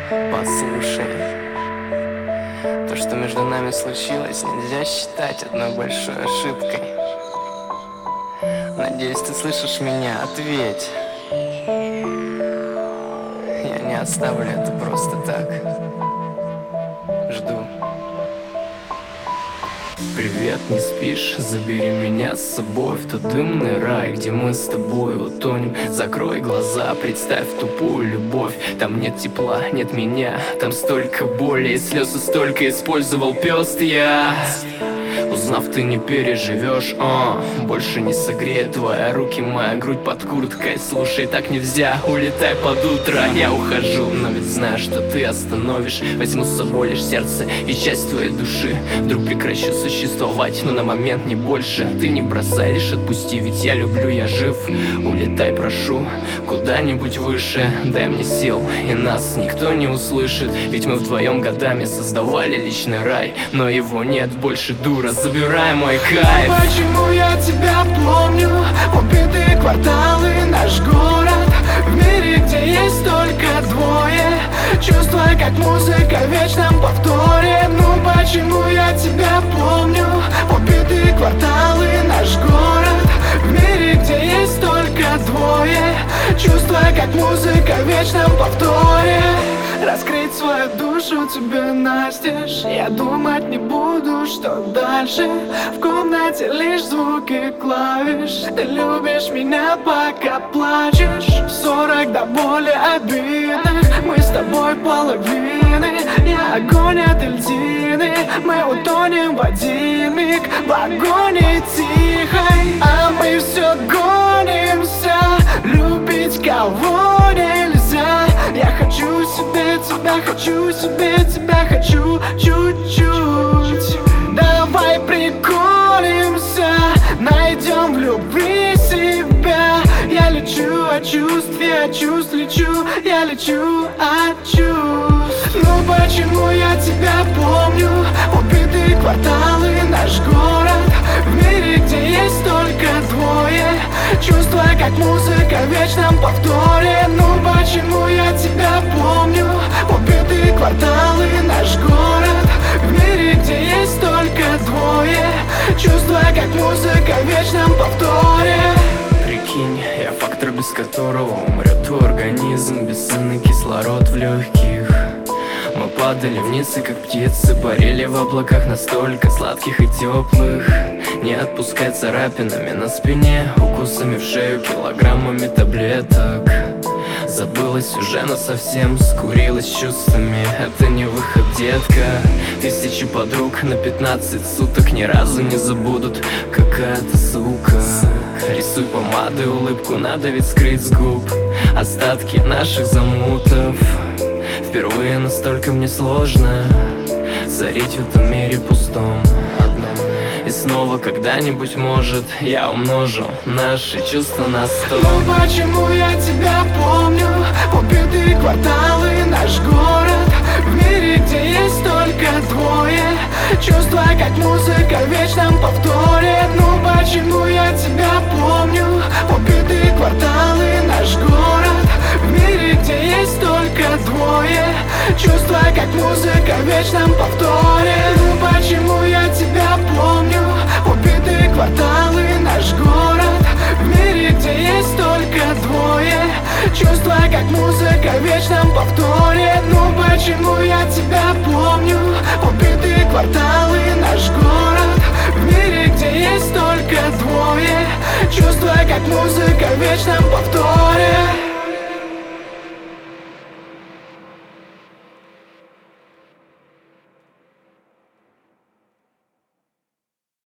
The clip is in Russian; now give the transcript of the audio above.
Послушай, то, что между нами случилось, нельзя считать одной большой ошибкой. Надеюсь, ты слышишь меня, ответь. Я не оставлю это просто так. Жду. Привет, не спишь? Забери меня с собой в тот дымный рай, где мы с тобой утонем. Закрой глаза, представь тупую любовь. Там нет тепла, нет меня, там столько боли и слез, и столько использовал пёст я. Узнав, ты не переживешь, больше не согреет твои руки, моя грудь под курткой. Слушай, так нельзя, улетай под утро. Я ухожу, но ведь знаю, что ты остановишь. Возьму с собой лишь сердце и часть твоей души. Вдруг прекращу существовать, но на момент не больше. Ты не бросай, лишь отпусти, ведь я люблю, я жив. Улетай, прошу, куда-нибудь выше. Дай мне сил, и нас никто не услышит. Ведь мы вдвоем годами создавали личный рай, но его нет больше, дура, забирай мой кайф. Но почему я тебя помню? Убитые кварталы, наш город, в мире, где есть только двое. Чувства, как музыка в вечном повторе. Ну почему я тебя помню? Убитые кварталы, наш город, в мире, где есть только двое. Чувства, как музыка в вечном повторе. Раскрыть свою душу тебе настежь. Я думать не буду, что дальше. В комнате лишь звуки клавиш. Ты любишь меня, пока плачешь. 40 до боли обидных. Мы с тобой половины. Я огонь от льдины. Мы утонем в один миг в агонии тихой. А мы все гонимся. Любить кого нельзя. Я хочу себе тебя, хочу себе тебя, хочу чуть-чуть. Давай приколемся, найдем в любви себя. Я лечу от чувств, я от чувств лечу. Я лечу от чувств. Ну почему я тебя помню? Убитые кварталы, наш город, в мире, где есть только двое. Чувства, как музыка в вечном повторе. Ну почему я тебя помню? Убитые кварталы, наш город, в мире, где есть только двое. Чувства, как музыка в вечном повторе. Прикинь, я фактор, без которого умрет твой организм. Бесценный кислород в легких. Мы падали вниз и как птицы парили в облаках, настолько сладких и теплых. Не отпускай царапинами на спине, укусами в шею, килограммами таблеток. Забылась уже насовсем, скурилась чувствами. Это не выход, детка. Тысячи подруг на 15 суток ни разу не забудут. Какая-то сука. Рисуй помадой улыбку, надо ведь скрыть с губ остатки наших замутов. Впервые настолько мне сложно царить в этом мире пустом одном. И снова когда-нибудь, может, я умножу наши чувства на 100. Ну почему я тебя помню? Убитые кварталы, наш город, в мире, где есть только двое. Чувства, как музыка в вечном повторе. Ну почему я тебя помню? Убитые кварталы, наш город, в мире, где есть только двое. Чувства, как музыка в вечном повторе. Ну почему я тебя помню? Убитые кварталы, наш город, в мире, где есть только двое. Чувства, как музыка в вечном повторе. Ну почему я тебя помню? Убитые кварталы, наш город, в мире, где есть только двое. Чувства, как музыка в вечном повторе.